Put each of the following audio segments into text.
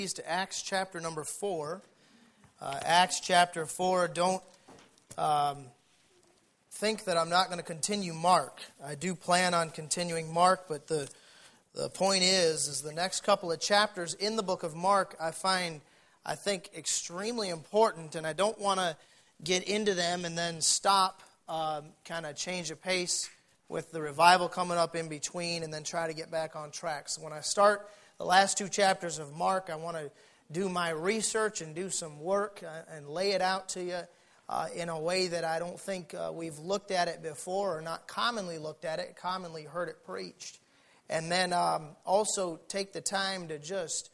To Acts chapter number 4. Acts chapter 4. Don't think that I'm not going to continue Mark. I do plan on continuing Mark, but the point is the next couple of chapters in the book of Mark I think extremely important, and I don't want to get into them and then stop, kind of change the pace with the revival coming up in between and then try to get back on track. So when I start the last two chapters of Mark, I want to do my research and do some work and lay it out to you in a way that I don't think we've looked at it before or not commonly looked at it, commonly heard it preached. And then also take the time to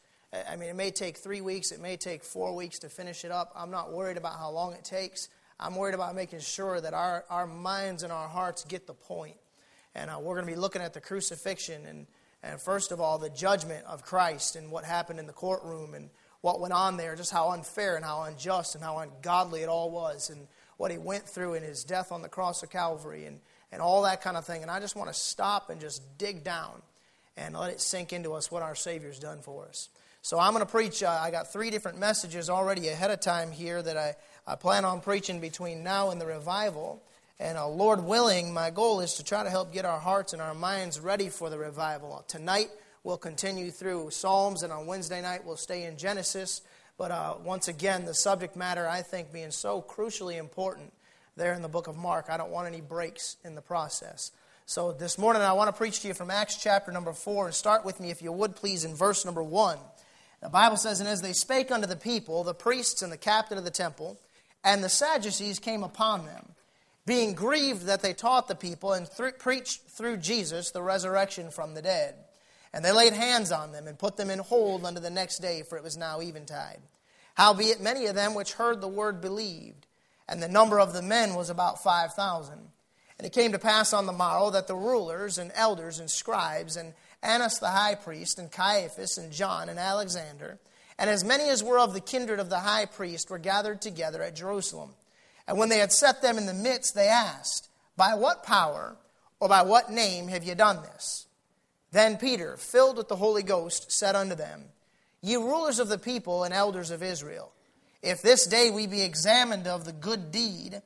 it may take 3 weeks, it may take 4 weeks to finish it up. I'm not worried about how long it takes. I'm worried about making sure that our minds and our hearts get the point. And we're going to be looking at the crucifixion and first of all, the judgment of Christ and what happened in the courtroom and what went on there, just how unfair and how unjust and how ungodly it all was and what he went through in his death on the cross of Calvary and all that kind of thing. And I just want to stop and just dig down and let it sink into us what our Savior's done for us. So I'm going to preach, I got 3 different messages already ahead of time here that I plan on preaching between now and the revival. And Lord willing, my goal is to try to help get our hearts and our minds ready for the revival. Tonight, we'll continue through Psalms, and on Wednesday night, we'll stay in Genesis. But once again, the subject matter, I think, being so crucially important there in the book of Mark, I don't want any breaks in the process. So this morning, I want to preach to you from Acts chapter number 4, and start with me, if you would, please, in verse number 1. The Bible says, "And as they spake unto the people, the priests and the captain of the temple, and the Sadducees came upon them, being grieved that they taught the people and preached through Jesus the resurrection from the dead. And they laid hands on them and put them in hold unto the next day, for it was now eventide. Howbeit many of them which heard the word believed, and the number of the men was about 5,000. And it came to pass on the morrow that the rulers and elders and scribes and Annas the high priest and Caiaphas and John and Alexander, and as many as were of the kindred of the high priest were gathered together at Jerusalem. And when they had set them in the midst, they asked, By what power or by what name have ye done this? Then Peter, filled with the Holy Ghost, said unto them, Ye rulers of the people and elders of Israel, if this day we be examined of the good deed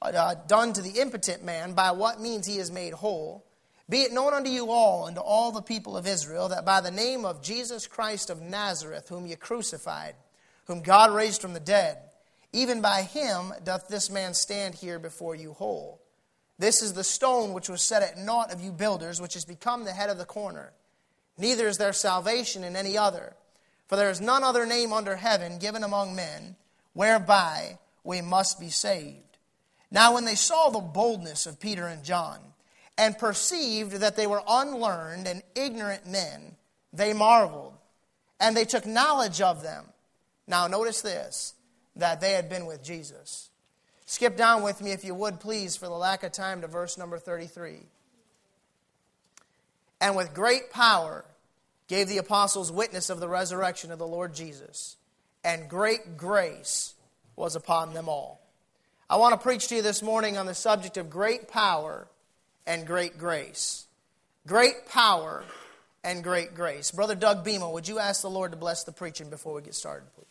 done to the impotent man, by what means he is made whole, be it known unto you all and to all the people of Israel, that by the name of Jesus Christ of Nazareth, whom ye crucified, whom God raised from the dead, even by him doth this man stand here before you whole. This is the stone which was set at naught of you builders, which has become the head of the corner. Neither is there salvation in any other, for there is none other name under heaven given among men, whereby we must be saved. Now when they saw the boldness of Peter and John, and perceived that they were unlearned and ignorant men, they marveled, and they took knowledge of them." Now notice this, that they had been with Jesus. Skip down with me, if you would, please, for the lack of time, to verse number 33. "And with great power gave the apostles witness of the resurrection of the Lord Jesus, and great grace was upon them all." I want to preach to you this morning on the subject of great power and great grace. Great power and great grace. Brother Doug Beamer, would you ask the Lord to bless the preaching before we get started, please?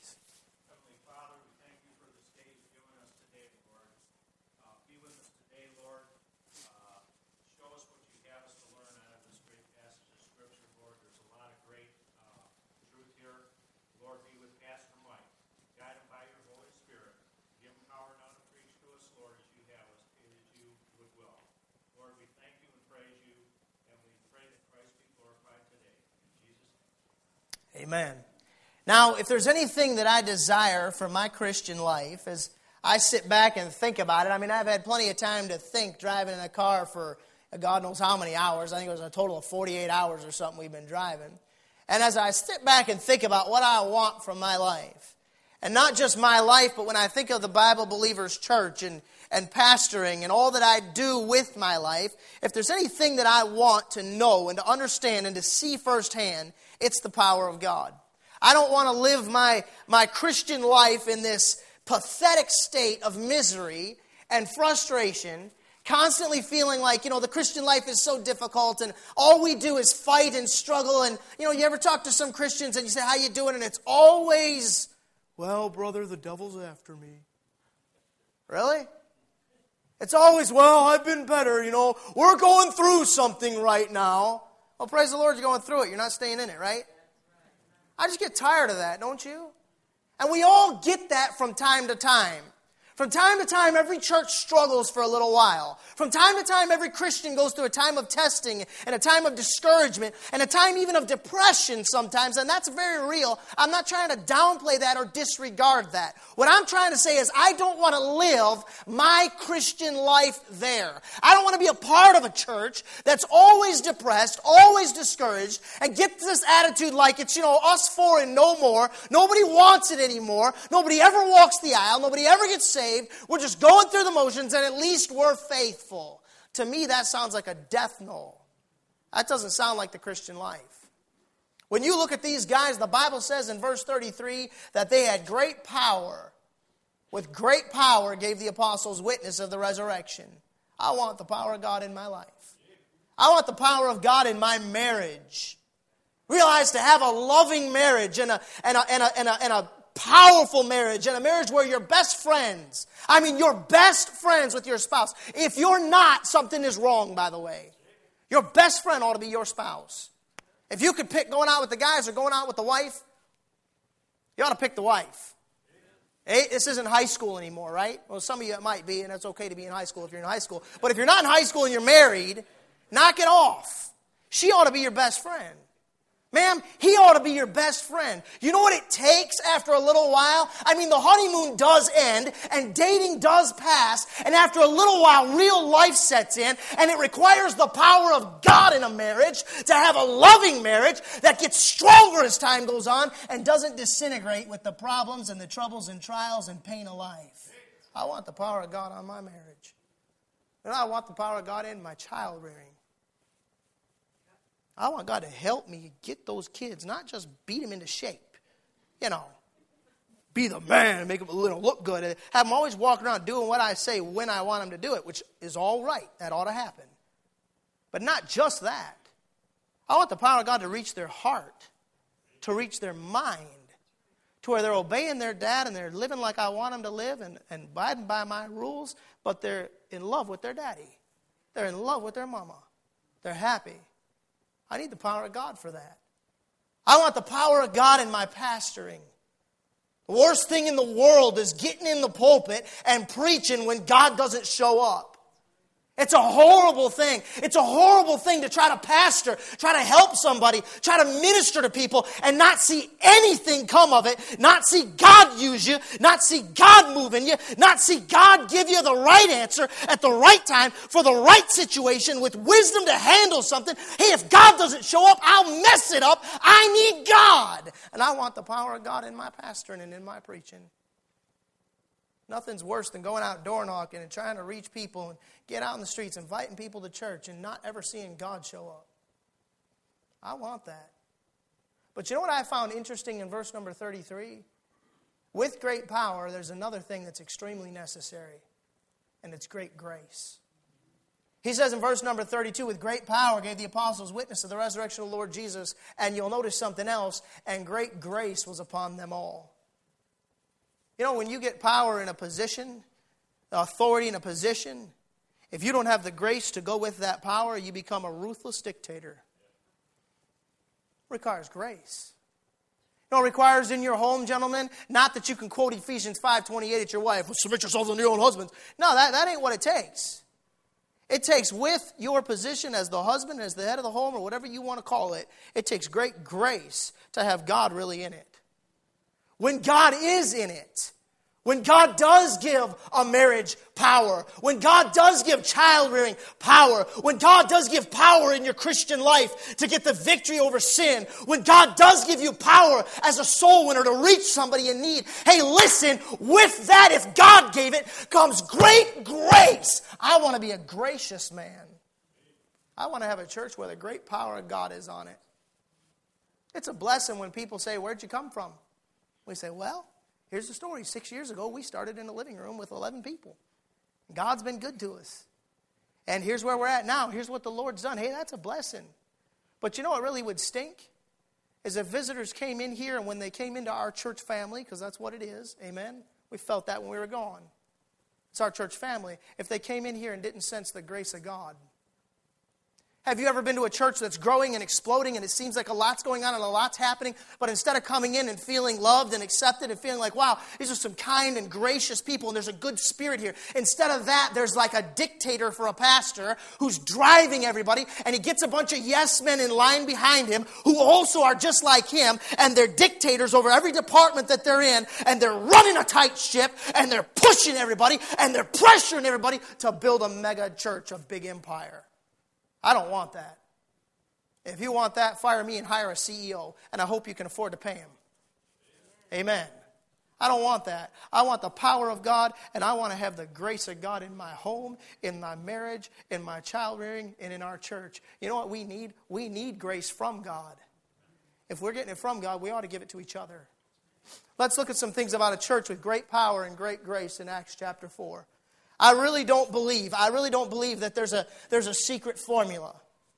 Amen. Now, if there's anything that I desire for my Christian life, as I sit back and think about it, I've had plenty of time to think driving in a car for God knows how many hours. I think it was a total of 48 hours or something we've been driving. And as I sit back and think about what I want from my life, and not just my life, but when I think of the Bible Believers Church and pastoring and all that I do with my life, if there's anything that I want to know and to understand and to see firsthand, it's the power of God. I don't want to live my Christian life in this pathetic state of misery and frustration, constantly feeling like, the Christian life is so difficult and all we do is fight and struggle. And, you ever talk to some Christians and you say, how you doing? And it's always, well, brother, the devil's after me. Really? It's always, well, I've been better, We're going through something right now. Well, praise the Lord, you're going through it. You're not staying in it, right? I just get tired of that, don't you? And we all get that from time to time. From time to time, every church struggles for a little while. From time to time, every Christian goes through a time of testing and a time of discouragement and a time even of depression sometimes, and that's very real. I'm not trying to downplay that or disregard that. What I'm trying to say is I don't want to live my Christian life there. I don't want to be a part of a church that's always depressed, always discouraged, and get this attitude like it's, us four and no more. Nobody wants it anymore. Nobody ever walks the aisle. Nobody ever gets saved. We're just going through the motions and at least we're faithful. To me, that sounds like a death knell. That doesn't sound like the Christian life. When you look at these guys, the Bible says in verse 33 that they had great power. With great power gave the apostles witness of the resurrection. I want the power of God in my life. I want the power of God in my marriage. Realize to have a loving marriage and a powerful marriage and a marriage where you're best friends. You're best friends with your spouse. If you're not, something is wrong, by the way. Your best friend ought to be your spouse. If you could pick going out with the guys or going out with the wife, you ought to pick the wife. Hey, this isn't high school anymore, right? Well, some of you it might be, and it's okay to be in high school if you're in high school. But if you're not in high school and you're married, knock it off. She ought to be your best friend. Ma'am, he ought to be your best friend. You know what it takes after a little while? The honeymoon does end and dating does pass. And after a little while, real life sets in. And it requires the power of God in a marriage to have a loving marriage that gets stronger as time goes on and doesn't disintegrate with the problems and the troubles and trials and pain of life. I want the power of God on my marriage. And I want the power of God in my child rearing. I want God to help me get those kids, not just beat them into shape. Be the man and make them look good. Have them always walking around doing what I say when I want them to do it, which is all right. That ought to happen. But not just that. I want the power of God to reach their heart, to reach their mind, to where they're obeying their dad and they're living like I want them to live and abiding by my rules, but they're in love with their daddy. They're in love with their mama. They're happy. I need the power of God for that. I want the power of God in my pastoring. The worst thing in the world is getting in the pulpit and preaching when God doesn't show up. It's a horrible thing. It's a horrible thing to try to pastor, try to help somebody, try to minister to people and not see anything come of it, not see God use you, not see God move in you, not see God give you the right answer at the right time for the right situation with wisdom to handle something. Hey, if God doesn't show up, I'll mess it up. I need God. And I want the power of God in my pastoring and in my preaching. Nothing's worse than going out door knocking and trying to reach people and get out in the streets, inviting people to church and not ever seeing God show up. I want that. But you know what I found interesting in verse number 33? With great power, there's another thing that's extremely necessary, and it's great grace. He says in verse number 32, with great power gave the apostles witness of the resurrection of the Lord Jesus, and you'll notice something else, and great grace was upon them all. When you get power in a position, authority in a position, if you don't have the grace to go with that power, you become a ruthless dictator. It requires grace. It requires in your home, gentlemen, not that you can quote Ephesians 5:28 at your wife, submit yourselves unto your own husbands. No, that ain't what it takes. It takes with your position as the husband, as the head of the home, or whatever you want to call it, it takes great grace to have God really in it. When God is in it, when God does give a marriage power, when God does give child rearing power, when God does give power in your Christian life to get the victory over sin, when God does give you power as a soul winner to reach somebody in need, hey, listen, with that, if God gave it, comes great grace. I want to be a gracious man. I want to have a church where the great power of God is on it. It's a blessing when people say, where'd you come from? We say, well, here's the story. 6 years ago, we started in a living room with 11 people. God's been good to us. And here's where we're at now. Here's what the Lord's done. Hey, that's a blessing. But you know what really would stink? Is if visitors came in here and when they came into our church family, because that's what it is, amen? We felt that when we were gone. It's our church family. If they came in here and didn't sense the grace of God. Have you ever been to a church that's growing and exploding and it seems like a lot's going on and a lot's happening, but instead of coming in and feeling loved and accepted and feeling like, wow, these are some kind and gracious people and there's a good spirit here. Instead of that, there's like a dictator for a pastor who's driving everybody and he gets a bunch of yes men in line behind him who also are just like him and they're dictators over every department that they're in and they're running a tight ship and they're pushing everybody and they're pressuring everybody to build a mega church, a big empire. I don't want that. If you want that, fire me and hire a CEO, and I hope you can afford to pay him. Amen. I don't want that. I want the power of God, and I want to have the grace of God in my home, in my marriage, in my child rearing, and in our church. You know what we need? We need grace from God. If we're getting it from God, we ought to give it to each other. Let's look at some things about a church with great power and great grace in Acts chapter 4. I really don't believe that there's a secret formula.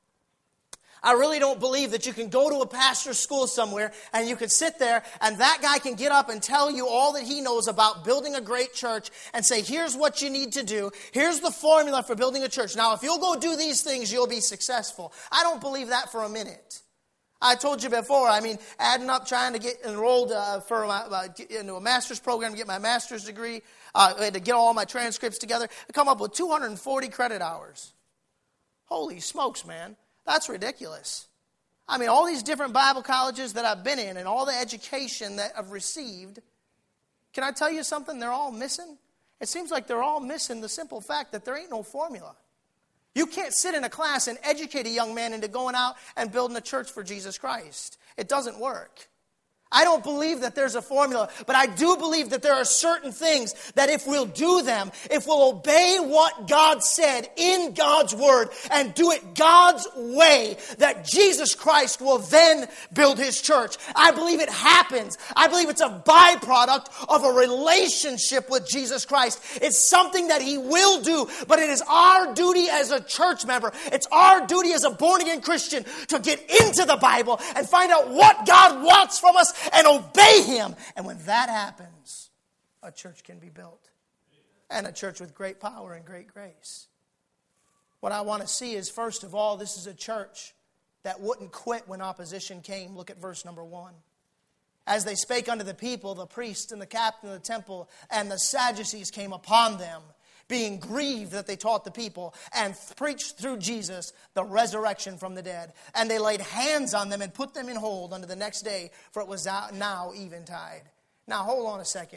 I really don't believe that you can go to a pastor's school somewhere and you can sit there and that guy can get up and tell you all that he knows about building a great church and say, here's what you need to do. Here's the formula for building a church. Now, if you'll go do these things, you'll be successful. I don't believe that for a minute. I told you before, adding up, trying to get enrolled into a master's program to get my master's degree, to get all my transcripts together, I come up with 240 credit hours. Holy smokes, man. That's ridiculous. All these different Bible colleges that I've been in and all the education that I've received, can I tell you something they're all missing? It seems like they're all missing the simple fact that there ain't no formula. You can't sit in a class and educate a young man into going out and building a church for Jesus Christ. It doesn't work. I don't believe that there's a formula, but I do believe that there are certain things that if we'll do them, if we'll obey what God said in God's Word and do it God's way, that Jesus Christ will then build His church. I believe it happens. I believe it's a byproduct of a relationship with Jesus Christ. It's something that He will do, but it is our duty as a church member, it's our duty as a born-again Christian to get into the Bible and find out what God wants from us and obey Him. And when that happens, a church can be built. And a church with great power and great grace. What I want to see is, first of all, this is a church that wouldn't quit when opposition came. Look at verse number 1. As they spake unto the people, the priest and the captain of the temple and the Sadducees came upon them, being grieved that they taught the people, and preached through Jesus the resurrection from the dead. And they laid hands on them and put them in hold unto the next day, for it was now eventide. Now, hold on a second.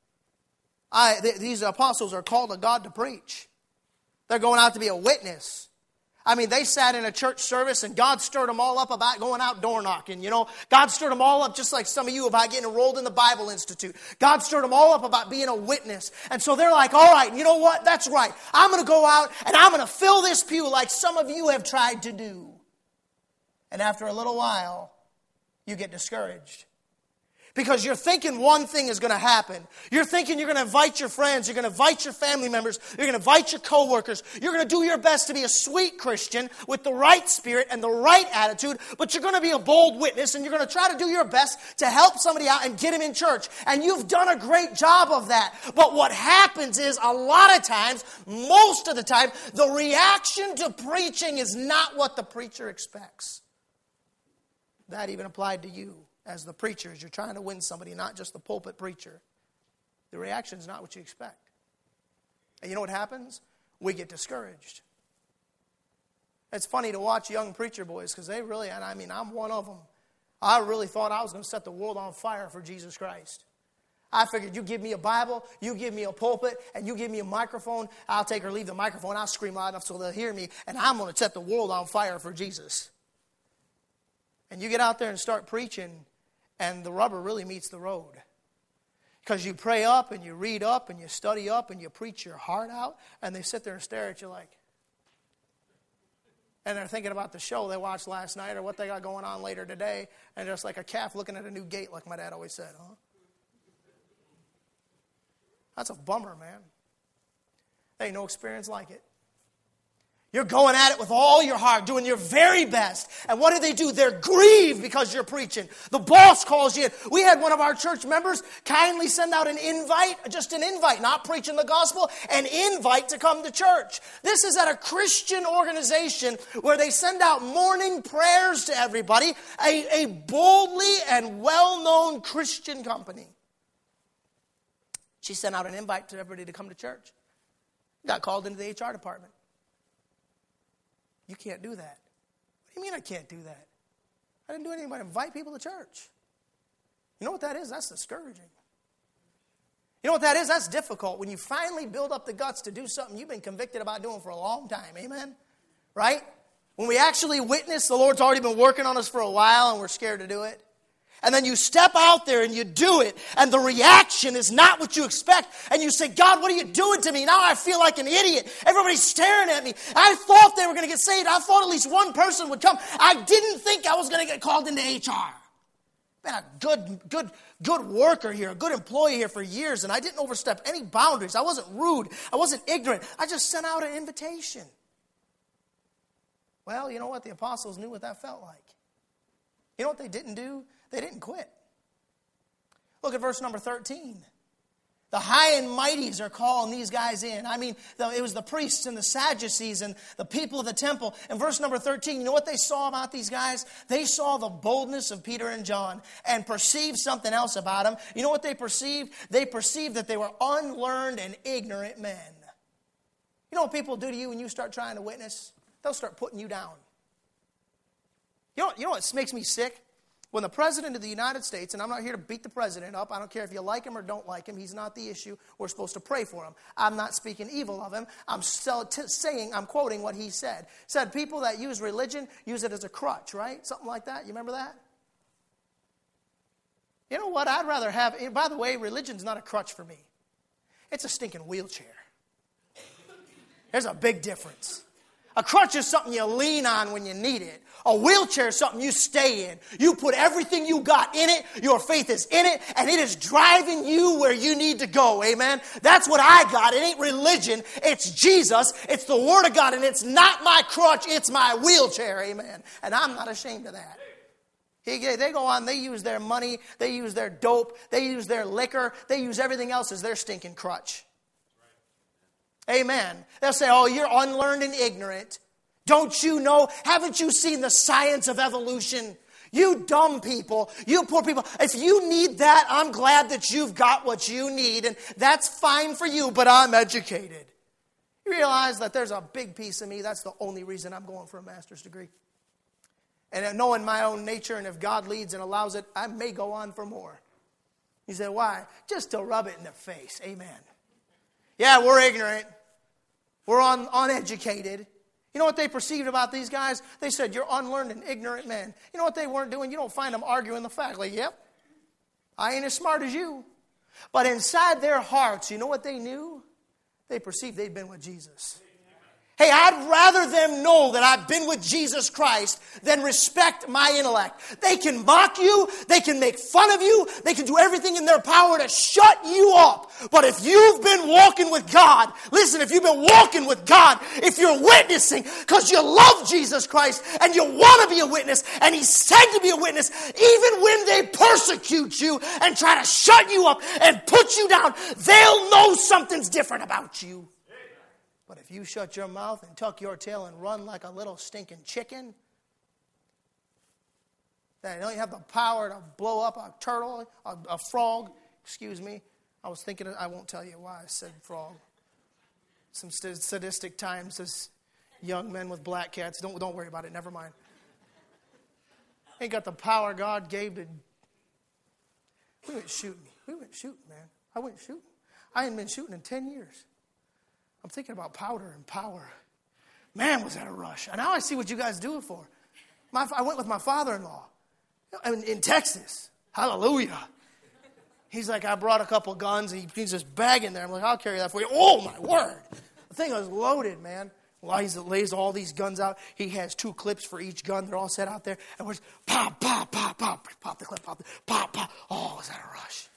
These apostles are called of God to preach. They're going out to be a witness. They sat in a church service and God stirred them all up about going out door knocking. God stirred them all up just like some of you about getting enrolled in the Bible Institute. God stirred them all up about being a witness. And so they're like, all right, you know what? That's right. I'm going to go out and I'm going to fill this pew like some of you have tried to do. And after a little while, you get discouraged. Because you're thinking one thing is going to happen. You're thinking you're going to invite your friends. You're going to invite your family members. You're going to invite your coworkers. You're going to do your best to be a sweet Christian with the right spirit and the right attitude. But you're going to be a bold witness and you're going to try to do your best to help somebody out and get him in church. And you've done a great job of that. But what happens is a lot of times, most of the time, the reaction to preaching is not what the preacher expects. That even applied to you. As the preacher, as you're trying to win somebody, not just the pulpit preacher, the reaction is not what you expect. And you know what happens? We get discouraged. It's funny to watch young preacher boys because they really, and I'm one of them. I really thought I was going to set the world on fire for Jesus Christ. I figured you give me a Bible, you give me a pulpit, and you give me a microphone, I'll take or leave the microphone, I'll scream loud enough so they'll hear me, and I'm going to set the world on fire for Jesus. And you get out there and start preaching, and the rubber really meets the road. Because you pray up and you read up and you study up and you preach your heart out. And they sit there and stare at you like. And they're thinking about the show they watched last night or what they got going on later today. And just like a calf looking at a new gate, like my dad always said. That's a bummer, man. There ain't no experience like it. You're going at it with all your heart, doing your very best. And what do? They're grieved because you're preaching. The boss calls you in. We had one of our church members kindly send out an invite, just an invite, not preaching the gospel, an invite to come to church. This is at a Christian organization where they send out morning prayers to everybody, a boldly and well-known Christian company. She sent out an invite to everybody to come to church. Got called into the HR department. You can't do that. What do you mean I can't do that? I didn't do anything but invite people to church. You know what that is? That's discouraging. You know what that is? That's difficult. When you finally build up the guts to do something you've been convicted about doing for a long time. Amen? Right? When we actually witness, the Lord's already been working on us for a while and we're scared to do it. And then you step out there and you do it, and the reaction is not what you expect. And you say, God, what are you doing to me? Now I feel like an idiot. Everybody's staring at me. I thought they were going to get saved. I thought at least one person would come. I didn't think I was going to get called into HR. Been a good worker here, a good employee here for years, and I didn't overstep any boundaries. I wasn't rude. I wasn't ignorant. I just sent out an invitation. Well, you know what? The apostles knew what that felt like. You know what they didn't do? They didn't quit. Look at verse number 13. The high and mighties are calling these guys in. I mean, it was the priests and the Sadducees and the people of the temple. In verse number 13, you know what they saw about these guys? They saw the boldness of Peter and John and perceived something else about them. You know what they perceived? They perceived that they were unlearned and ignorant men. You know what people do to you when you start trying to witness? They'll start putting you down. You know what makes me sick? When the President of the United States, and I'm not here to beat the President up. I don't care if you like him or don't like him. He's not the issue. We're supposed to pray for him. I'm not speaking evil of him. I'm I'm quoting what he said. He said, people that use religion use it as a crutch, right? Something like that. You remember that? You know what? I'd rather have, by the way, religion's not a crutch for me. It's a stinking wheelchair. There's a big difference. A crutch is something you lean on when you need it. A wheelchair is something you stay in. You put everything you got in it. Your faith is in it. And it is driving you where you need to go. Amen. That's what I got. It ain't religion. It's Jesus. It's the Word of God. And it's not my crutch. It's my wheelchair. Amen. And I'm not ashamed of that. They go on. They use their money. They use their dope. They use their liquor. They use everything else as their stinking crutch. Amen. They'll say, oh, you're unlearned and ignorant. Don't you know? Haven't you seen the science of evolution? You dumb people, you poor people. If you need that, I'm glad that you've got what you need. And that's fine for you, but I'm educated. You realize that there's a big piece of me. That's the only reason I'm going for a master's degree. And knowing my own nature, and if God leads and allows it, I may go on for more. You say, why? Just to rub it in their face. Amen. Yeah, we're ignorant. We're uneducated. You know what they perceived about these guys? They said, you're unlearned and ignorant men. You know what they weren't doing? You don't find them arguing the fact. Like, yep, I ain't as smart as you. But inside their hearts, you know what they knew? They perceived they'd been with Jesus. Hey, I'd rather them know that I've been with Jesus Christ than respect my intellect. They can mock you. They can make fun of you. They can do everything in their power to shut you up. But if you've been walking with God, listen, if you've been walking with God, if you're witnessing because you love Jesus Christ and you want to be a witness, and He said to be a witness, even when they persecute you and try to shut you up and put you down, they'll know something's different about you. But if you shut your mouth and tuck your tail and run like a little stinking chicken, then you have the power to blow up a turtle, a frog. Excuse me. I was thinking, I won't tell you why I said frog. Some sadistic times as young men with black cats. Don't worry about it. Never mind. Ain't got the power God gave to. We went shooting, man. I went shooting. I ain't been shooting in 10 years. I'm thinking about powder and power. Man, was that a rush. And now I see what you guys do it for. I went with my father-in-law in Texas. Hallelujah. He's like, I brought a couple guns. And he's just bagging there. I'm like, I'll carry that for you. Oh, my word. The thing was loaded, man. Well, he lays all these guns out. He has 2 clips for each gun. They're all set out there. And we're just pop, pop, pop, pop. Pop the clip, pop, pop. Oh, was that a rush.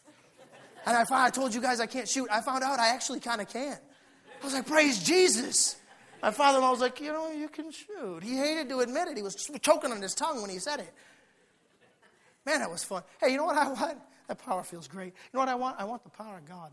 And I told you guys I can't shoot. I found out I actually kind of can. I was like, praise Jesus. My father-in-law was like, you can shoot. He hated to admit it. He was choking on his tongue when he said it. Man, that was fun. Hey, you know what I want? That power feels great. You know what I want? I want the power of God.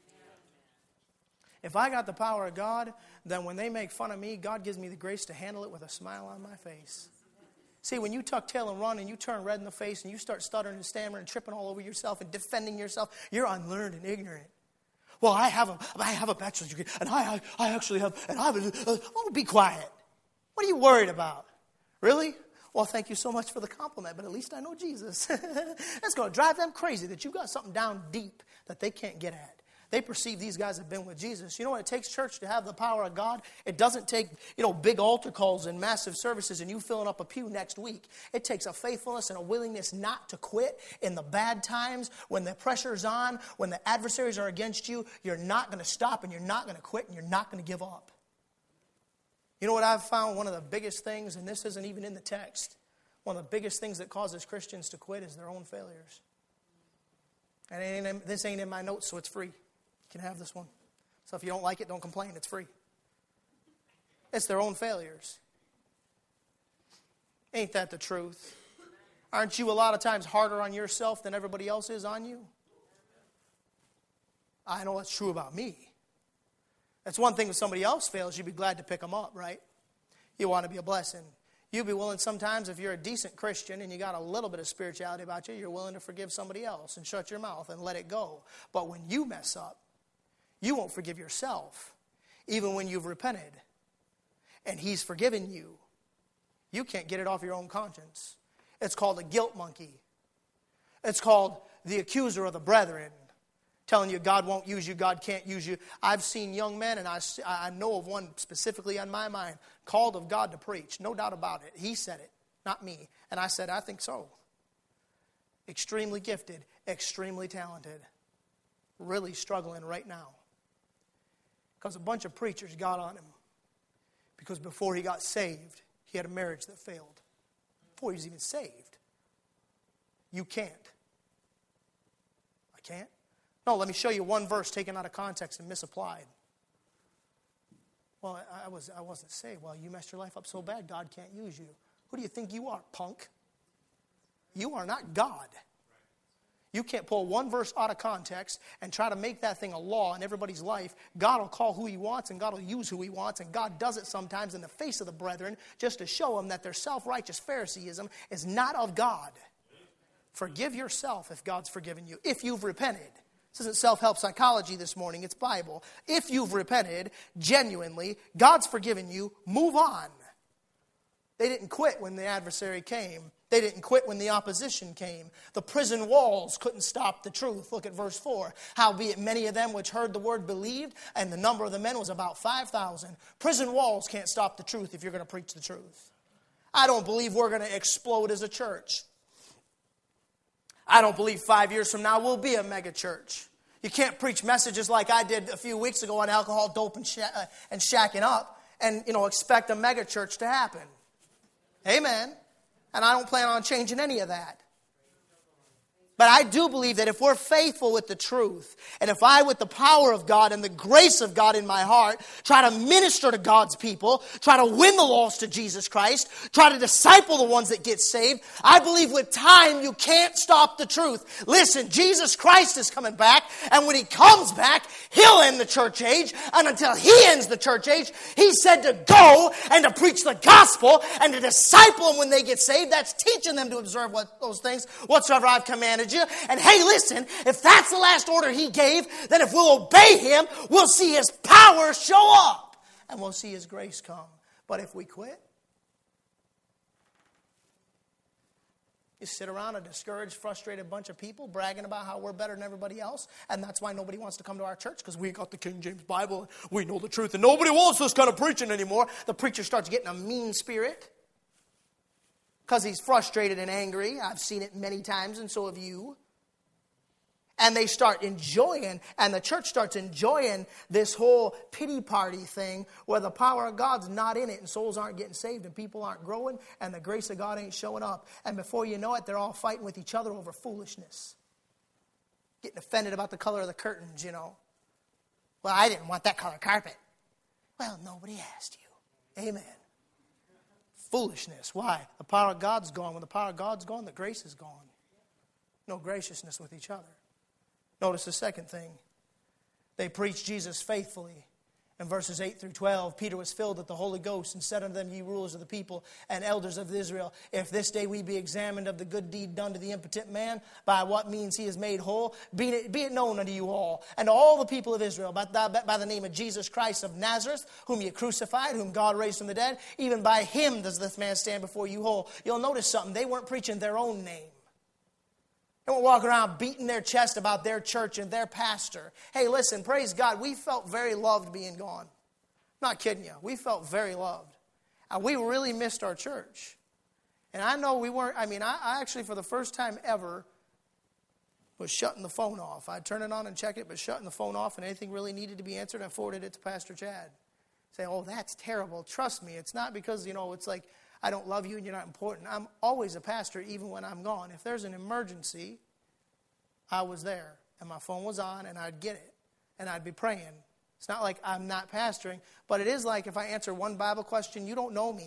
If I got the power of God, then when they make fun of me, God gives me the grace to handle it with a smile on my face. See, when you tuck tail and run and you turn red in the face and you start stuttering and stammering and tripping all over yourself and defending yourself, you're unlearned and ignorant. Well, I have a bachelor's degree, and I actually have, and oh, be quiet. What are you worried about? Really? Well, thank you so much for the compliment, but at least I know Jesus. That's going to drive them crazy that you got something down deep that they can't get at. They perceive these guys have been with Jesus. You know what it takes, church, to have the power of God? It doesn't take, big altar calls and massive services and you filling up a pew next week. It takes a faithfulness and a willingness not to quit in the bad times, when the pressure's on, when the adversaries are against you. You're not going to stop and you're not going to quit and you're not going to give up. You know what I've found? One of the biggest things, and this isn't even in the text, one of the biggest things that causes Christians to quit is their own failures. And this ain't in my notes, so it's free. You can have this one. So if you don't like it, don't complain. It's free. It's their own failures. Ain't that the truth? Aren't you a lot of times harder on yourself than everybody else is on you? I know that's true about me. That's one thing when somebody else fails, you'd be glad to pick them up, right? You want to be a blessing. You'd be willing sometimes, if you're a decent Christian and you got a little bit of spirituality about you, you're willing to forgive somebody else and shut your mouth and let it go. But when you mess up, you won't forgive yourself, even when you've repented. And He's forgiven you. You can't get it off your own conscience. It's called a guilt monkey. It's called the accuser of the brethren, telling you God won't use you, God can't use you. I've seen young men, and I know of one specifically on my mind, called of God to preach. No doubt about it. He said it, not me. And I said, I think so. Extremely gifted, extremely talented. Really struggling right now. Because a bunch of preachers got on him. Because before he got saved, he had a marriage that failed. Before he was even saved. You can't. I can't? No, let me show you one verse taken out of context and misapplied. Well, I wasn't saved. Well, you messed your life up so bad, God can't use you. Who do you think you are, punk? You are not God. You can't pull one verse out of context and try to make that thing a law in everybody's life. God will call who He wants, and God will use who He wants, and God does it sometimes in the face of the brethren just to show them that their self-righteous Phariseeism is not of God. Forgive yourself if God's forgiven you, if you've repented. This isn't self-help psychology this morning, it's Bible. If you've repented genuinely, God's forgiven you, move on. They didn't quit when the adversary came. They didn't quit when the opposition came. The prison walls couldn't stop the truth. Look at verse 4. Howbeit many of them which heard the word believed, and the number of the men was about 5,000. Prison walls can't stop the truth if you're going to preach the truth. I don't believe we're going to explode as a church. I don't believe 5 years from now we'll be a mega church. You can't preach messages like I did a few weeks ago on alcohol, dope, and shacking up and expect a mega church to happen. Amen. And I don't plan on changing any of that. But I do believe that if we're faithful with the truth, and if I, with the power of God and the grace of God in my heart, try to minister to God's people, try to win the lost to Jesus Christ, try to disciple the ones that get saved, I believe with time you can't stop the truth. Listen, Jesus Christ is coming back, and when He comes back, He'll end the church age, and until He ends the church age, He said to go and to preach the gospel and to disciple them when they get saved. That's teaching them to observe those things whatsoever I've commanded you. And hey, listen, if that's the last order He gave, then if we'll obey Him, we'll see His power show up and we'll see His grace come. But if we quit, you sit around a discouraged, frustrated bunch of people bragging about how we're better than everybody else, and that's why nobody wants to come to our church, because we got the King James Bible and we know the truth, and nobody wants this kind of preaching anymore. The preacher starts getting a mean spirit because he's frustrated and angry. I've seen it many times, and so have you. And they start enjoying, and the church starts enjoying this whole pity party thing where the power of God's not in it, and souls aren't getting saved, and people aren't growing, and the grace of God ain't showing up. And before you know it, they're all fighting with each other over foolishness. Getting offended about the color of the curtains, Well, I didn't want that color carpet. Well, nobody asked you. Amen. Foolishness. Why? The power of God's gone. When the power of God's gone, the grace is gone. No graciousness with each other. Notice the second thing. They preached Jesus faithfully. In verses 8 through 12, Peter was filled with the Holy Ghost and said unto them, Ye rulers of the people and elders of Israel, if this day we be examined of the good deed done to the impotent man, by what means he is made whole, be it known unto you all, and to all the people of Israel, by the name of Jesus Christ of Nazareth, whom ye crucified, whom God raised from the dead, even by him does this man stand before you whole. You'll notice something. They weren't preaching their own name. They won't walk around beating their chest about their church and their pastor. Hey, listen, praise God, we felt very loved being gone. I'm not kidding you. We felt very loved. And we really missed our church. And I know we weren't, I actually, for the first time ever, was shutting the phone off. I'd turn it on and check it, but shutting the phone off, and anything really needed to be answered, I forwarded it to Pastor Chad. Saying, oh, that's terrible. Trust me, it's not because, it's like, I don't love you and you're not important. I'm always a pastor even when I'm gone. If there's an emergency, I was there. And my phone was on and I'd get it. And I'd be praying. It's not like I'm not pastoring. But it is like if I answer one Bible question, you don't know me.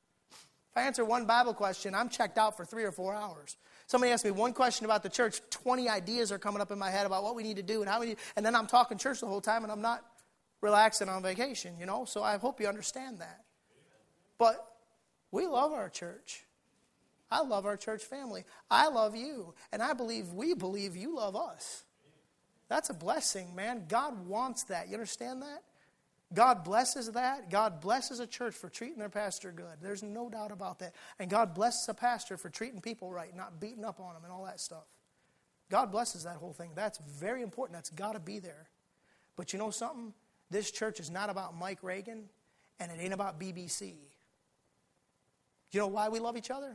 If I answer one Bible question, I'm checked out for 3 or 4 hours. Somebody asked me one question about the church. 20 ideas are coming up in my head about what we need to do and how we need. And then I'm talking church the whole time and I'm not relaxing on vacation, So I hope you understand that. But we love our church. I love our church family. I love you. And we believe you love us. That's a blessing, man. God wants that. You understand that? God blesses that. God blesses a church for treating their pastor good. There's no doubt about that. And God blesses a pastor for treating people right, not beating up on them and all that stuff. God blesses that whole thing. That's very important. That's got to be there. But you know something? This church is not about Mike Reagan, and it ain't about BBC. You know why we love each other?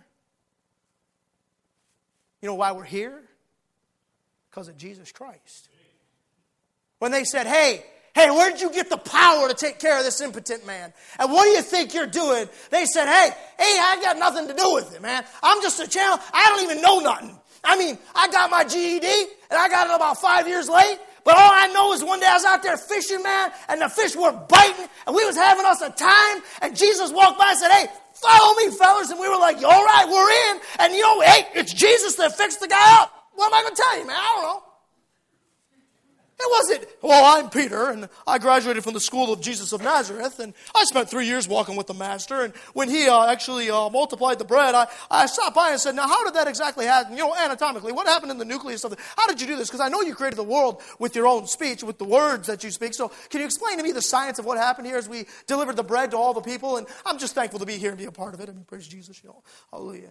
You know why we're here? Because of Jesus Christ. When they said, hey, where did you get the power to take care of this impotent man? And what do you think you're doing? They said, hey, I got nothing to do with it, man. I'm just a channel. I don't even know nothing. I got my GED, and I got it about 5 years late. But all I know is one day I was out there fishing, man, and the fish were biting, and we was having us a time, and Jesus walked by and said, hey, follow me, fellas. And we were like, all right, we're in. And hey, it's Jesus that fixed the guy up. What am I going to tell you, man? I don't know. It wasn't, well, I'm Peter, and I graduated from the school of Jesus of Nazareth, and I spent 3 years walking with the Master, and when he actually multiplied the bread, I stopped by and said, now, how did that exactly happen? Anatomically, what happened in the nucleus of how did you do this? Because I know you created the world with your own speech, with the words that you speak, so can you explain to me the science of what happened here as we delivered the bread to all the people? And I'm just thankful to be here and be a part of it. Praise Jesus, hallelujah.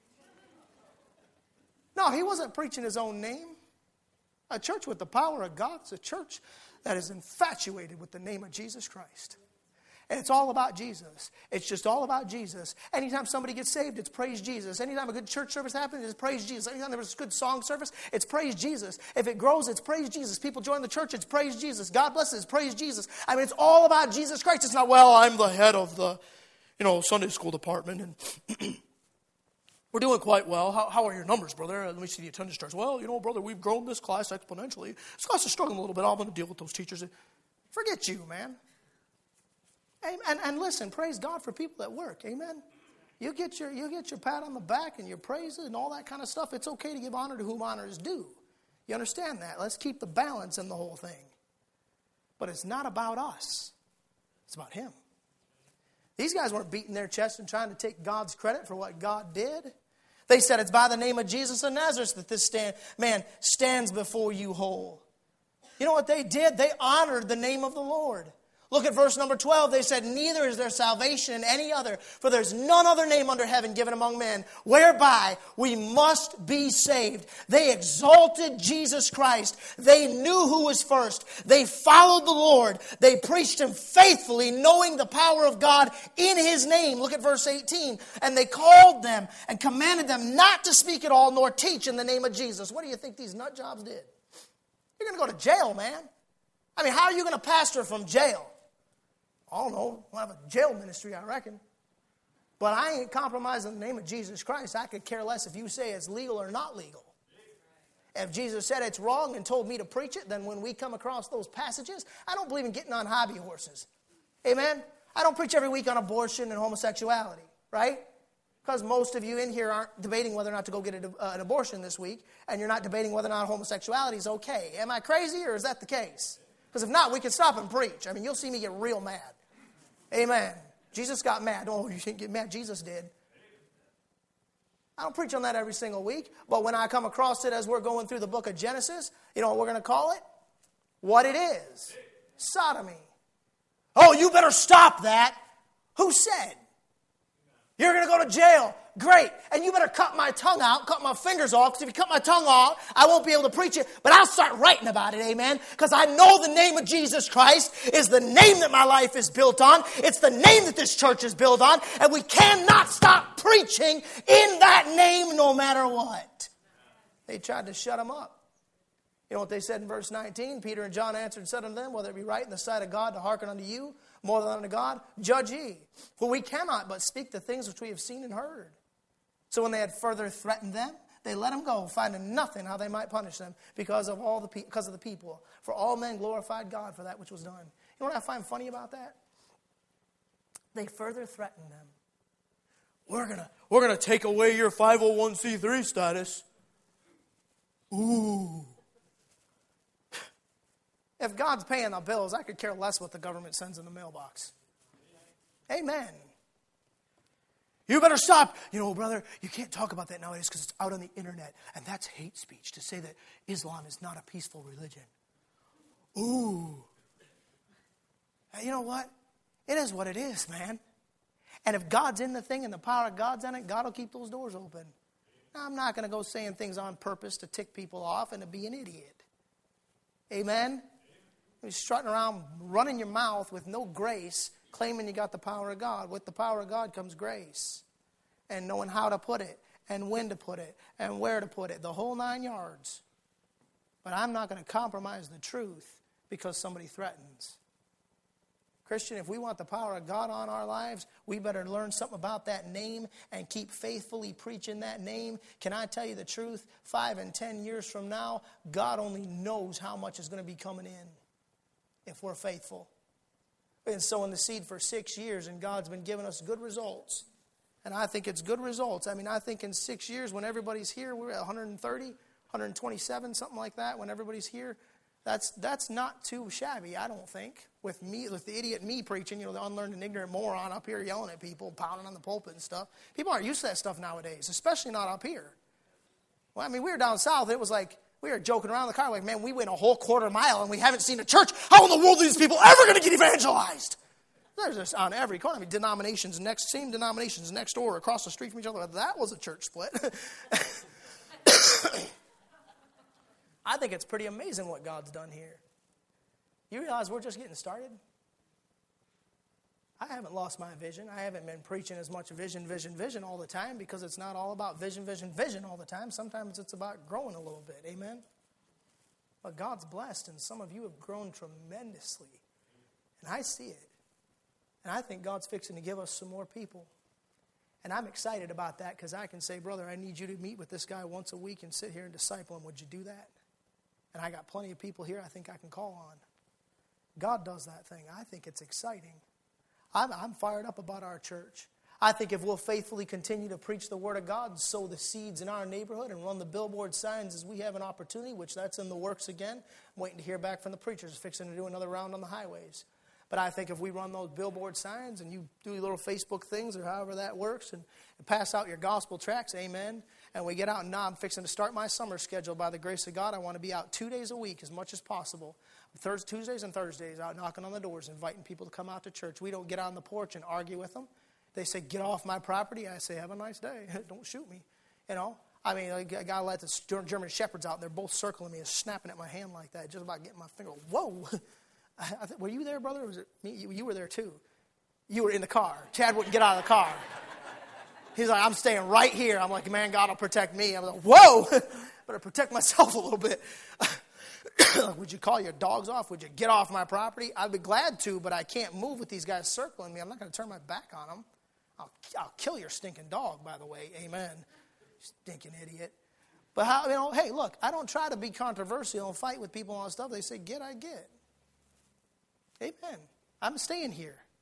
No, he wasn't preaching his own name. A church with the power of God is a church that is infatuated with the name of Jesus Christ. And it's all about Jesus. It's just all about Jesus. Anytime somebody gets saved, it's praise Jesus. Anytime a good church service happens, it's praise Jesus. Anytime there's a good song service, it's praise Jesus. If it grows, it's praise Jesus. People join the church, it's praise Jesus. God bless it, it's praise Jesus. It's all about Jesus Christ. It's not, well, I'm the head of the, Sunday school department, and we're doing quite well. How are your numbers, brother? Let me see the attendance charts. Well, brother, we've grown this class exponentially. This class is struggling a little bit. I'm going to deal with those teachers. Forget you, man. And listen, praise God for people that work. Amen. You get your pat on the back and your praises and all that kind of stuff. It's okay to give honor to whom honor is due. You understand that? Let's keep the balance in the whole thing. But it's not about us. It's about him. These guys weren't beating their chest and trying to take God's credit for what God did. They said, it's by the name of Jesus of Nazareth that this man stands before you whole. You know what they did? They honored the name of the Lord. Look at verse number 12. They said, neither is there salvation in any other, for there's none other name under heaven given among men, whereby we must be saved. They exalted Jesus Christ. They knew who was first. They followed the Lord. They preached him faithfully, knowing the power of God in his name. Look at verse 18. And they called them and commanded them not to speak at all, nor teach in the name of Jesus. What do you think these nut jobs did? You're going to go to jail, man. How are you going to pastor from jail? I don't know. We'll have a jail ministry, I reckon. But I ain't compromising the name of Jesus Christ. I could care less if you say it's legal or not legal. If Jesus said it's wrong and told me to preach it, then when we come across those passages, I don't believe in getting on hobby horses. Amen? I don't preach every week on abortion and homosexuality, right? Because most of you in here aren't debating whether or not to go get an abortion this week, and you're not debating whether or not homosexuality is okay. Am I crazy, or is that the case? Because if not, we can stop and preach. I mean, you'll see me get real mad. Amen. Jesus got mad. Oh, you shouldn't get mad. Jesus did. I don't preach on that every single week, but when I come across it as we're going through the book of Genesis, you know what we're going to call it? What it is. Sodomy. Oh, you better stop that. Who said? You're going to go to jail. Great. And you better cut my tongue out, cut my fingers off, because if you cut my tongue off, I won't be able to preach it, but I'll start writing about it, amen? Because I know the name of Jesus Christ is the name that my life is built on. It's the name that this church is built on, and we cannot stop preaching in that name no matter what. They tried to shut him up. You know what they said in verse 19? Peter and John answered and said unto them, whether it be right in the sight of God to hearken unto you more than unto God, judge ye. For we cannot but speak the things which we have seen and heard. So when they had further threatened them, they let them go, finding nothing how they might punish them because of the people. For all men glorified God for that which was done. You know what I find funny about that? They further threatened them. We're gonna take away your 501c3 status. Ooh. If God's paying the bills, I could care less what the government sends in the mailbox. Amen. You better stop. You know, brother, you can't talk about that nowadays because it's out on the internet. And that's hate speech to say that Islam is not a peaceful religion. Ooh. You know what? It is what it is, man. And if God's in the thing and the power of God's in it, God will keep those doors open. Now, I'm not going to go saying things on purpose to tick people off and to be an idiot. Amen? You're strutting around, running your mouth with no grace, claiming you got the power of God. With the power of God comes grace. And knowing how to put it, and when to put it, and where to put it. The whole 9 yards. But I'm not going to compromise the truth because somebody threatens. Christian, if we want the power of God on our lives, we better learn something about that name and keep faithfully preaching that name. Can I tell you the truth? 5 and 10 years from now, God only knows how much is going to be coming in if we're faithful. We've been sowing the seed for 6 years, and God's been giving us good results. And I think it's good results. I mean, I think in 6 years, when everybody's here, we're at 130, 127, something like that, when everybody's here. That's not too shabby, I don't think. With the idiot me preaching, you know, the unlearned and ignorant moron up here yelling at people, pounding on the pulpit and stuff. People aren't used to that stuff nowadays, especially not up here. Well, I mean, we were down south. It was like, we were joking around in the car, like, man, we went a whole quarter mile and we haven't seen a church. How in the world are these people ever going to get evangelized? There's just on every corner. I mean, same denominations next door, across the street from each other. That was a church split. I think it's pretty amazing what God's done here. You realize we're just getting started? I haven't lost my vision. I haven't been preaching as much vision all the time because it's not all about vision all the time. Sometimes it's about growing a little bit. Amen? But God's blessed, and some of you have grown tremendously. And I see it. And I think God's fixing to give us some more people. And I'm excited about that because I can say, brother, I need you to meet with this guy once a week and sit here and disciple him. Would you do that? And I got plenty of people here I think I can call on. God does that thing. I think it's exciting. I'm fired up about our church. I think if we'll faithfully continue to preach the Word of God and sow the seeds in our neighborhood and run the billboard signs as we have an opportunity, which that's in the works again. I'm waiting to hear back from the preachers, fixing to do another round on the highways. But I think if we run those billboard signs and you do little Facebook things or however that works and pass out your gospel tracts, amen, and we get out, and now I'm fixing to start my summer schedule by the grace of God. I want to be out 2 days a week as much as possible. Tuesdays and Thursdays, out knocking on the doors, inviting people to come out to church. We don't get on the porch and argue with them. They say, get off my property. I say, have a nice day. Don't shoot me. You know, I mean, I got to let the German shepherds out, and they're both circling me and snapping at my hand like that, just about getting my finger. Whoa. Were you there, brother? Or was it me? You were there, too. You were in the car. Chad wouldn't get out of the car. He's like, I'm staying right here. I'm like, man, God will protect me. I'm like, whoa. Better protect myself a little bit. Would you call your dogs off? Would you get off my property? I'd be glad to, but I can't move with these guys circling me. I'm not going to turn my back on them. I'll kill your stinking dog, by the way. Amen. Stinking idiot. But how, you know, hey, look, I don't try to be controversial and fight with people on stuff. They say, get, I get. Amen. I'm staying here.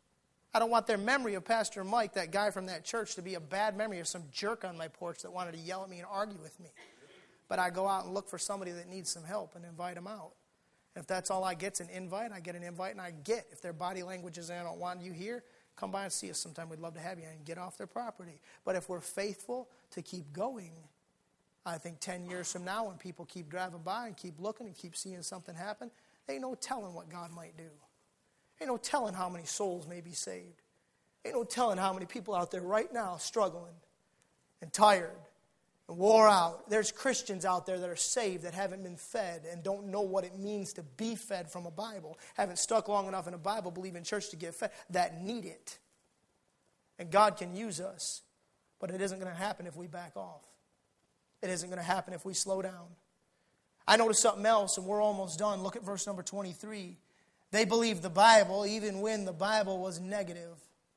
I don't want their memory of Pastor Mike, that guy from that church, to be a bad memory of some jerk on my porch that wanted to yell at me and argue with me. But I go out and look for somebody that needs some help and invite them out. If that's all I get's an invite, I get an invite, and I get. If their body language is, I don't want you here, come by and see us sometime. We'd love to have you and get off their property. But if we're faithful to keep going, I think 10 years from now when people keep driving by and keep looking and keep seeing something happen, ain't no telling what God might do. Ain't no telling how many souls may be saved. Ain't no telling how many people out there right now struggling and tired and wore out. There's Christians out there that are saved that haven't been fed and don't know what it means to be fed from a Bible. Haven't stuck long enough in a Bible, believe in church to get fed, that need it. And God can use us, but it isn't going to happen if we back off. It isn't going to happen if we slow down. I noticed something else, and we're almost done. Look at verse number 23. They believed the Bible even when the Bible was negative.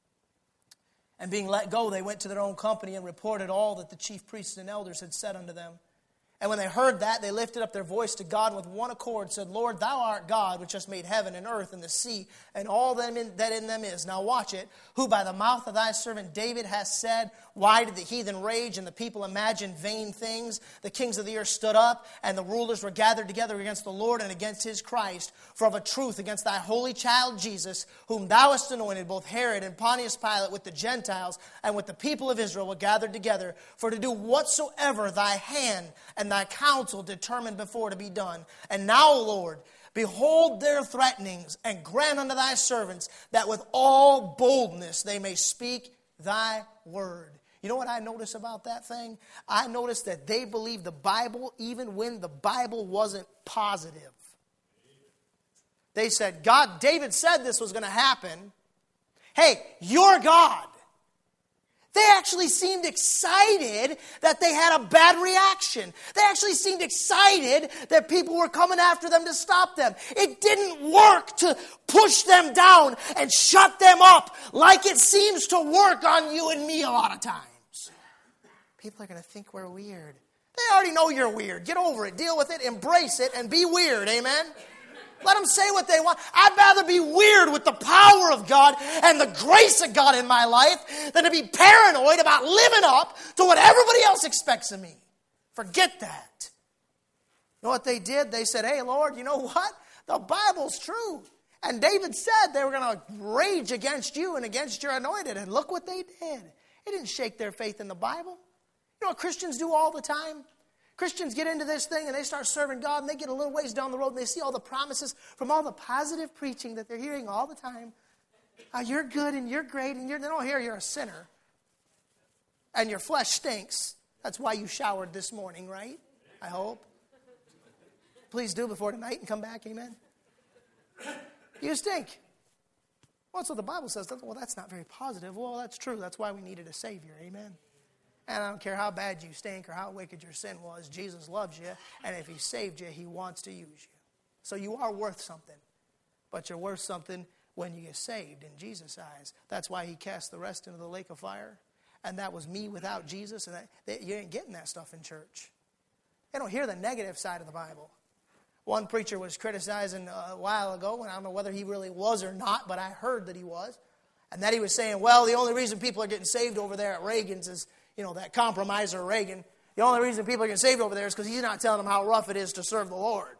And being let go, they went to their own company and reported all that the chief priests and elders had said unto them. And when they heard that, they lifted up their voice to God and with one accord said, Lord, thou art God, which hast made heaven and earth and the sea, and all that in them is. Now watch it. Who by the mouth of thy servant David has said, why did the heathen rage and the people imagine vain things? The kings of the earth stood up, and the rulers were gathered together against the Lord and against his Christ. For of a truth against thy holy child Jesus, whom thou hast anointed, both Herod and Pontius Pilate with the Gentiles and with the people of Israel were gathered together, for to do whatsoever thy hand and thy counsel determined before to be done. And now, Lord, behold their threatenings, and grant unto thy servants that with all boldness they may speak thy word. You know what I notice about that thing? I noticed that they believed the Bible even when the Bible wasn't positive. They said, God, David said this was going to happen. Hey, you're God. They actually seemed excited that they had a bad reaction. They actually seemed excited that people were coming after them to stop them. It didn't work to push them down and shut them up like it seems to work on you and me a lot of times. People are going to think we're weird. They already know you're weird. Get over it. Deal with it. Embrace it and be weird. Amen? Let them say what they want. I'd rather be weird with the power of God and the grace of God in my life than to be paranoid about living up to what everybody else expects of me. Forget that. You know what they did? They said, hey, Lord, you know what? The Bible's true. And David said they were going to rage against you and against your anointed. And look what they did. It didn't shake their faith in the Bible. You know what Christians do all the time? Christians get into this thing and they start serving God and they get a little ways down the road and they see all the promises from all the positive preaching that they're hearing all the time. You're good and you're great and they don't hear you're a sinner. And your flesh stinks. That's why you showered this morning, right? I hope. Please do before tonight and come back, amen? You stink. Well, that's what the Bible says. Well, that's not very positive. Well, that's true. That's why we needed a Savior, amen? And I don't care how bad you stink or how wicked your sin was, Jesus loves you. And if he saved you, he wants to use you. So you are worth something. But you're worth something when you get saved in Jesus' eyes. That's why he cast the rest into the lake of fire. And that was me without Jesus. And you ain't getting that stuff in church. They don't hear the negative side of the Bible. One preacher was criticizing a while ago, and I don't know whether he really was or not, but I heard that he was. And that he was saying, well, the only reason people are getting saved over there at Reagan's is, you know, that compromiser Reagan. The only reason people are getting saved over there is because he's not telling them how rough it is to serve the Lord.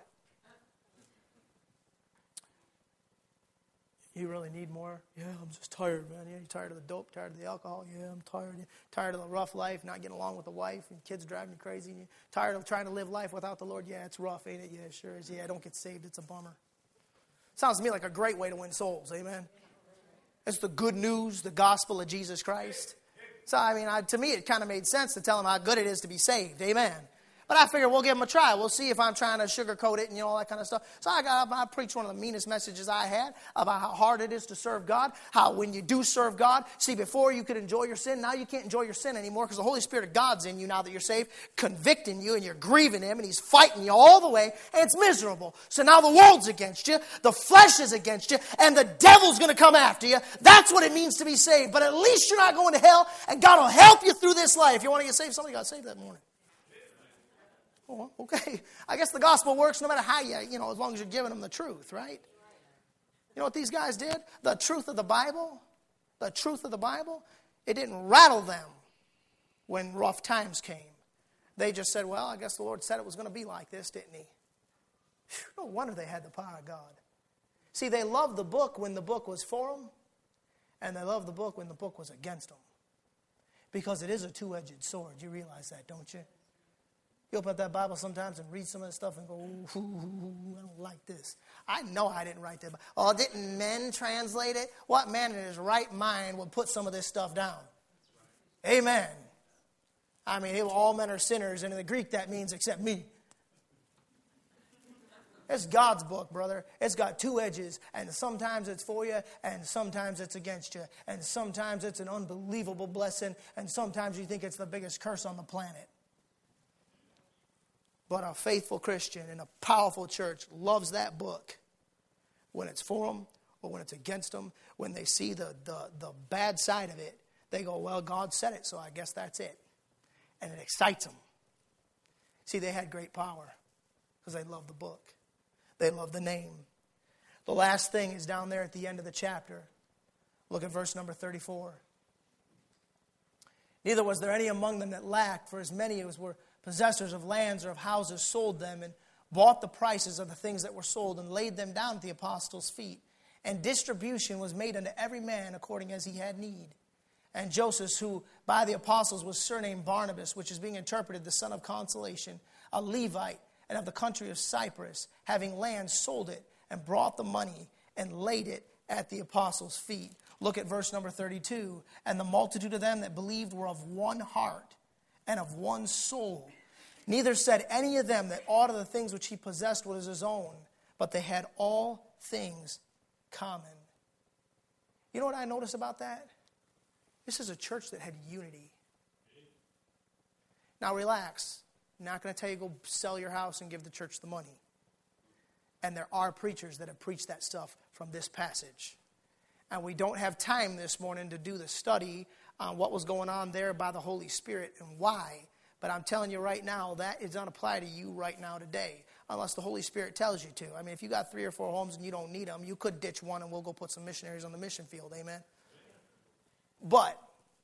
You really need more? Yeah, I'm just tired, man. Yeah, you tired of the dope, tired of the alcohol? Yeah, I'm tired. Tired of the rough life, not getting along with the wife, and kids driving me crazy. And you're tired of trying to live life without the Lord? Yeah, it's rough, ain't it? Yeah, it sure is. Yeah, don't get saved. It's a bummer. Sounds to me like a great way to win souls, amen? It's the good news, the gospel of Jesus Christ. So, I mean, to me, it kind of made sense to tell them how good it is to be saved. Amen. But I figured we'll give them a try. We'll see if I'm trying to sugarcoat it and, you know, all that kind of stuff. So I preached one of the meanest messages I had about how hard it is to serve God. How when you do serve God, see, before you could enjoy your sin, now you can't enjoy your sin anymore because the Holy Spirit of God's in you now that you're saved, convicting you and you're grieving Him and He's fighting you all the way and it's miserable. So now the world's against you, the flesh is against you, and the devil's going to come after you. That's what it means to be saved. But at least you're not going to hell and God will help you through this life. If you want to get saved, somebody got saved that morning. Oh, okay. I guess the gospel works no matter how you know, as long as you're giving them the truth, right? You know what these guys did? The truth of the Bible. the truth of the Bible, it didn't rattle them when rough times came. They just said, well, I guess the Lord said it was going to be like this, didn't he? No wonder they had the power of God. See, they loved the book when the book was for them, and they loved the book when the book was against them. Because it is a two-edged sword. You realize that, don't you? You open up that Bible sometimes and read some of the stuff and go, ooh, I don't like this. I know I didn't write that. Oh, didn't men translate it? What man in his right mind would put some of this stuff down? Amen. I mean, all men are sinners, and in the Greek that means except me. It's God's book, brother. It's got two edges, and sometimes it's for you, and sometimes it's against you, and sometimes it's an unbelievable blessing, and sometimes you think it's the biggest curse on the planet. But a faithful Christian in a powerful church loves that book when it's for them or when it's against them. When they see the bad side of it, they go, well, God said it, so I guess that's it. And it excites them. See, they had great power because they loved the book. They loved the name. The last thing is down there at the end of the chapter. Look at verse number 34. Neither was there any among them that lacked, for as many as were possessors of lands or of houses sold them and bought the prices of the things that were sold and laid them down at the apostles' feet. And distribution was made unto every man according as he had need. And Joseph, who by the apostles was surnamed Barnabas, which is being interpreted the son of consolation, a Levite, and of the country of Cyprus, having land, sold it, and brought the money, and laid it at the apostles' feet. Look at verse number 32. And the multitude of them that believed were of one heart and of one soul. Neither said any of them that aught of the things which he possessed was his own, but they had all things common. You know what I notice about that? This is a church that had unity. Now relax. I'm not going to tell you go sell your house and give the church the money. And there are preachers that have preached that stuff from this passage. And we don't have time this morning to do the study on what was going on there by the Holy Spirit and why. But I'm telling you right now, that does not apply to you right now today, unless the Holy Spirit tells you to. I mean, if you got 3 or 4 homes and you don't need them, you could ditch one and we'll go put some missionaries on the mission field. Amen? But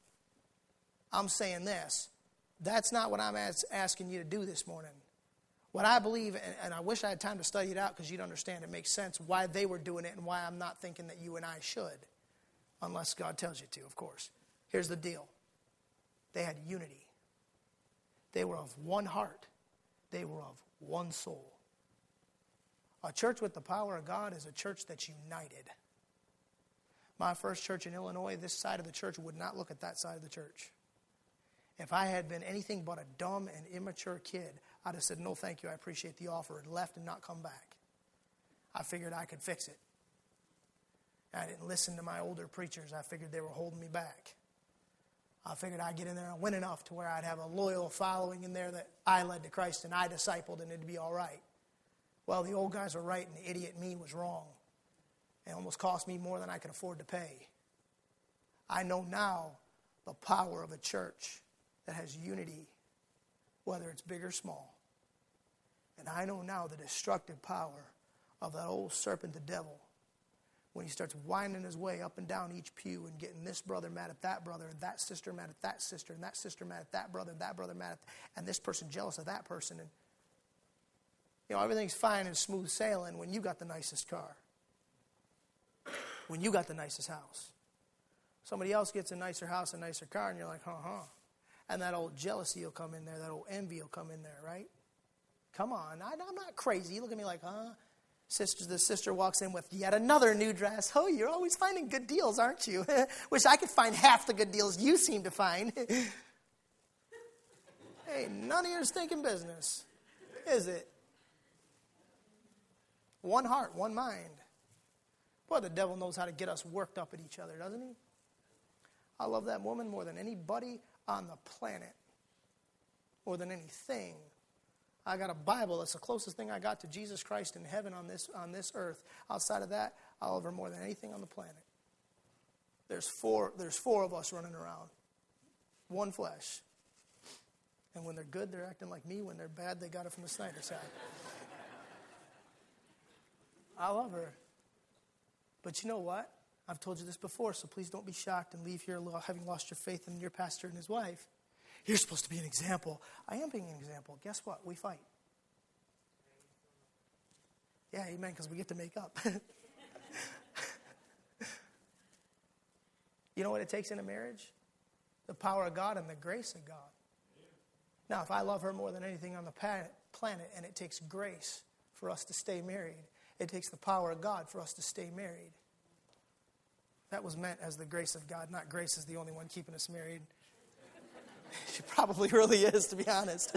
I'm saying this. That's not what I'm asking you to do this morning. What I believe, and I wish I had time to study it out because you'd understand it makes sense why they were doing it and why I'm not thinking that you and I should. Unless God tells you to, of course. Here's the deal. They had unity. They were of one heart. They were of one soul. A church with the power of God is a church that's united. My first church in Illinois, this side of the church would not look at that side of the church. If I had been anything but a dumb and immature kid, I'd have said, no, thank you, I appreciate the offer, and left and not come back. I figured I could fix it. I didn't listen to my older preachers. I figured they were holding me back. I figured I'd get in there and win enough to where I'd have a loyal following in there that I led to Christ and I discipled and it'd be all right. Well, the old guys were right and the idiot me was wrong. It almost cost me more than I could afford to pay. I know now the power of a church that has unity, whether it's big or small. And I know now the destructive power of that old serpent, the devil, when he starts winding his way up and down each pew and getting this brother mad at that brother, and that sister mad at that sister, and that sister mad at that brother mad at, and this person jealous of that person. And, you know, everything's fine and smooth sailing when you got the nicest car. When you got the nicest house. Somebody else gets a nicer house, a nicer car, and you're like, And that old jealousy will come in there. That old envy will come in there, right? Come on. I'm not crazy. You look at me like, The sister walks in with yet another new dress. Oh, you're always finding good deals, aren't you? Wish I could find half the good deals you seem to find. Hey, none of your stinking business, is it? One heart, one mind. Boy, the devil knows how to get us worked up at each other, doesn't he? I love that woman more than anybody on the planet, more than anything. I got a Bible. That's the closest thing I got to Jesus Christ in heaven on this earth. Outside of that, I love her more than anything on the planet. There's four of us running around. One flesh. And when they're good, they're acting like me. When they're bad, they got it from the Snyder side. I love her. But you know what? I've told you this before, so please don't be shocked and leave here having lost your faith in your pastor and his wife. You're supposed to be an example. I am being an example. Guess what? We fight. Yeah, amen, because we get to make up. You know what it takes in a marriage? The power of God and the grace of God. Now, if I love her more than anything on the planet, and it takes grace for us to stay married, it takes the power of God for us to stay married. That was meant as the grace of God, not grace is the only one keeping us married. She probably really is, to be honest.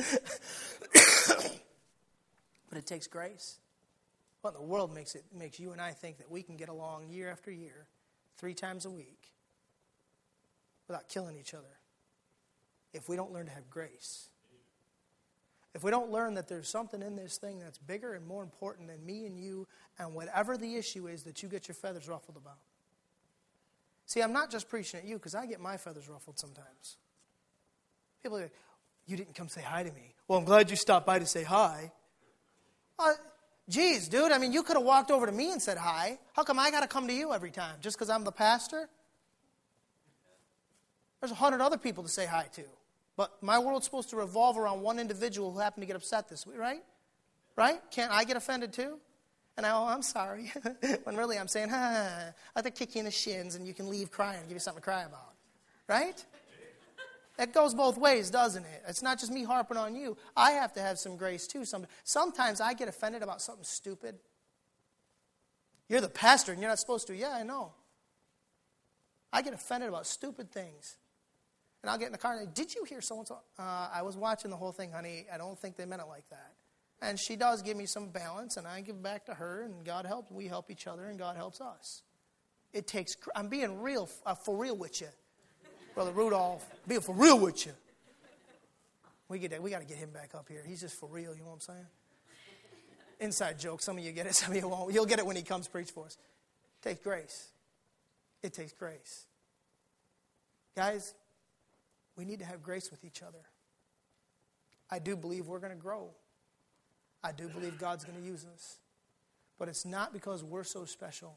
But it takes grace. What in the world makes you and I think that we can get along year after year, 3 times a week, without killing each other, if we don't learn to have grace? If we don't learn that there's something in this thing that's bigger and more important than me and you, and whatever the issue is that you get your feathers ruffled about. See, I'm not just preaching at you, because I get my feathers ruffled sometimes. People are like, you didn't come say hi to me. Well, I'm glad you stopped by to say hi. Geez, dude, I mean, you could have walked over to me and said hi. How come I got to come to you every time? Just because I'm the pastor? There's 100 other people to say hi to. But my world's supposed to revolve around one individual who happened to get upset this week, right? Right? Can't I get offended too? And I'm sorry. When really I'm saying, I have to kick you in the shins and you can leave crying and give you something to cry about. Right? It goes both ways, doesn't it? It's not just me harping on you. I have to have some grace too. Sometimes I get offended about something stupid. You're the pastor and you're not supposed to. Yeah, I know. I get offended about stupid things. And I'll get in the car and say, did you hear so-and-so? I was watching the whole thing, honey. I don't think they meant it like that. And she does give me some balance, and I give back to her, and God helps. We help each other, and God helps us. It takes, I'm being real, for real with you. Brother Rudolph, being for real with you. We got to get him back up here. He's just for real, you know what I'm saying? Inside joke. Some of you get it, some of you won't. You'll get it when he comes preach for us. It takes grace. It takes grace. Guys, we need to have grace with each other. I do believe we're going to grow. I do believe God's going to use us. But it's not because we're so special.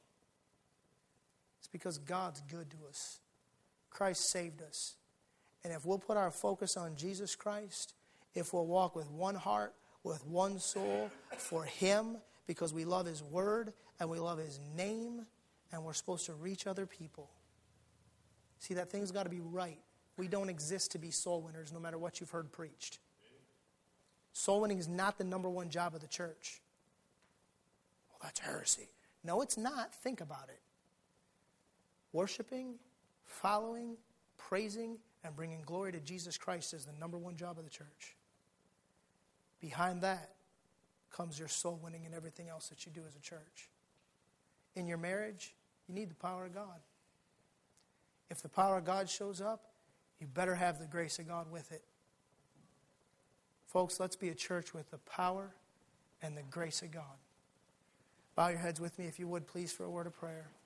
It's because God's good to us. Christ saved us. And if we'll put our focus on Jesus Christ, if we'll walk with one heart, with one soul, for Him, because we love His Word and we love His name, and we're supposed to reach other people. See, that thing's got to be right. We don't exist to be soul winners, no matter what you've heard preached. Soul winning is not the number one job of the church. Well, that's heresy. No, it's not. Think about it. Worshiping, following, praising, and bringing glory to Jesus Christ is the number one job of the church. Behind that comes your soul winning and everything else that you do as a church. In your marriage, you need the power of God. If the power of God shows up, you better have the grace of God with it. Folks, let's be a church with the power and the grace of God. Bow your heads with me, if you would, please, for a word of prayer.